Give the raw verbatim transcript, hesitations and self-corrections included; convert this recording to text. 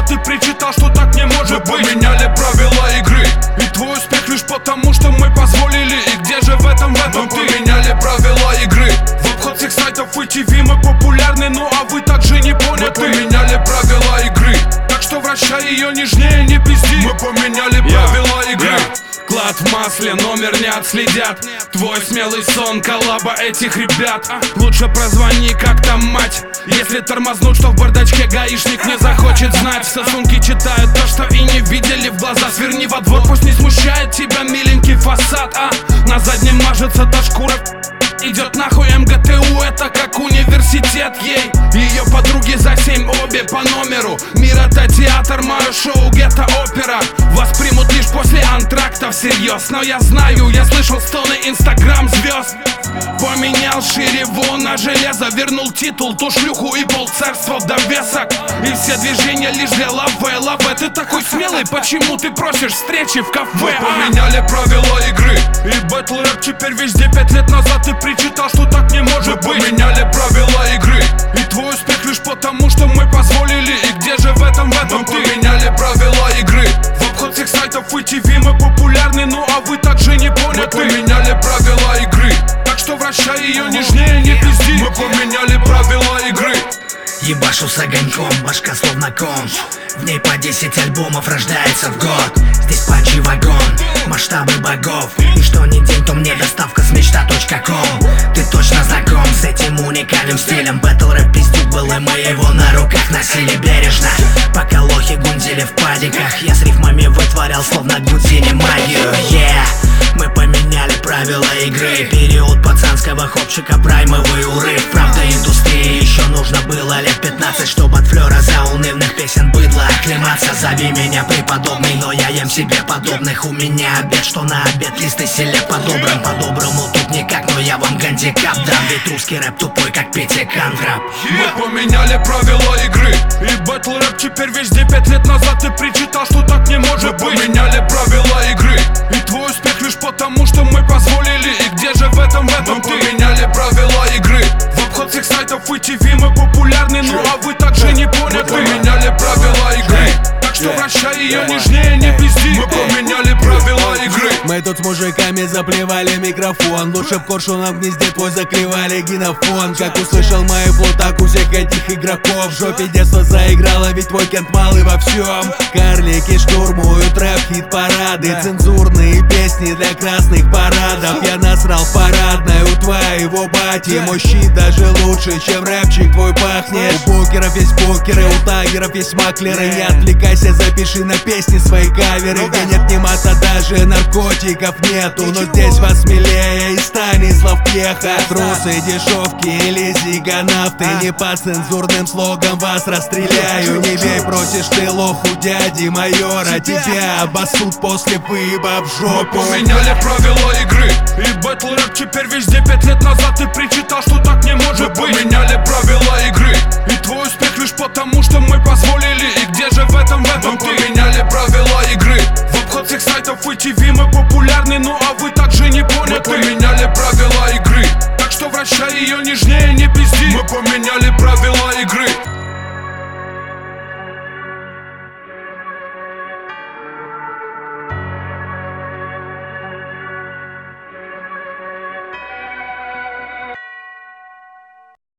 ты причитал, что так не может быть. Мы поменяли правила игры, и твой успех лишь потому, что мы позволили. И где же в этом, в этом мы ты? Поменяли правила игры, в обход всех сайтов и ти ви мы популярны, ну а вы также не поняты. Мы поменяли правила игры, так что вращай ее нежнее, не пизди. Мы поменяли правила yeah. игры. yeah. Клад в масле, номер не отследят. Твой смелый сон, коллаба этих ребят. Лучше прозвони, как там мать. Если тормознут, что в бардачке гаишник не захочет знать. Сосунки читают то, что и не видели в глаза. Сверни во двор, пусть не смущает тебя миленький фасад. А на заднем мажется та шкура. Идет нахуй эм гэ тэ у, это как университет ей. Ее подруги за семь, обе по номеру. Мир это театр, мое шоу гетто опера. Вас примут лишь после антракта всерьез. Но я знаю, я слышал стоны инстаграм звезд. Поменял ширеву на железо, вернул титул, ту шлюху и полцарства в довесок. И все движения лишь для лаве, лаве. Ты такой смелый, почему ты просишь встречи в кафе? Мы поменяли правила игры, и бэтл рэп теперь везде. Пять лет назад ты причитал, что так не может быть. Мы поменяли правила игры, и твой успех лишь потому, что мы позволили. И где же в этом, в этом мы ты? Мы поменяли правила игры, в обход всех сайтов и ти ви мы популярны, ну а вы также не поняты. Мы поменяли правила игры, так что вращай ее нежнее, не пизди. Мы поменяли правила игры. Ебашу с огоньком, башка словно конч. В ней по десять альбомов рождается в год. Здесь панч и вагон, масштабы богов. И что ни день, то мне доставка с мечта точка ком. Ты точно знаком с этим уникальным стилем. Бэтл рэп пиздюк был, и мы его на руках носили бережно. Пока лохи гундили в падиках, я с рифмами вытворял словно Гудзини магию. Yeah. Мы поменяли правила игры, период пацанского хопчика, праймовый урыв. Правда индустрии еще нужно было лет пятнадцать, чтобы от флера заунывных песен быдла оклематься. Зови меня преподобный, но я ем себе подобных. У меня обед, что на обед, листы селек по-доброму. По-доброму тут никак, но я вам гандикап дам. Ведь русский рэп тупой, как Петя Кандрап. Мы поменяли правила игры, и бэтл рэп теперь везде. Пять лет назад ты причитал, что так не может быть. Мы поменяли правила игры, и твой успех лишь потому, что мы позволили. И где же в этом, в этом мы ты? Поменяли правила игры, в обход всех сайтов и ти ви мы популярны, ну а вы также не поняты. Мы поменяли правила игры, так что вращай ее нежнее, не пизди. Мы поменяли правила игры. Мы тут с мужиками заплевали микрофон. Лучше б коршуном в гнезде твой заклевали генофон. Как услышал мою плутак у всех этих игроков. В жопе детство заиграло, ведь твой кент малый во всем. Карлики штурмуют рэп, хит-парады, цензурные песни для красных парадов. Я насрал в парадной у твоего бати. Мой щит даже лучше, чем рэпчик твой пахнет. У букеров есть букеры, у тагеров есть маклеры. Не отвлекайся, запиши на песни свои каверы. Где нет ни мата, даже наркотиков нету. Но здесь вас смелее и Станислав Пьеха. Трусы, дешевки или зиганавты. Не по цензурным слогам вас расстреляю. Не бей, просишь ты лох у дяди майора. Тебя обоссут после выеба в жопу. Мы поменяли правила игры, и бэтл рэп теперь везде. Пять лет назад ты причитал, что так не может быть. Мы поменяли правила игры, и твой успех лишь потому, что мы позволили. И где же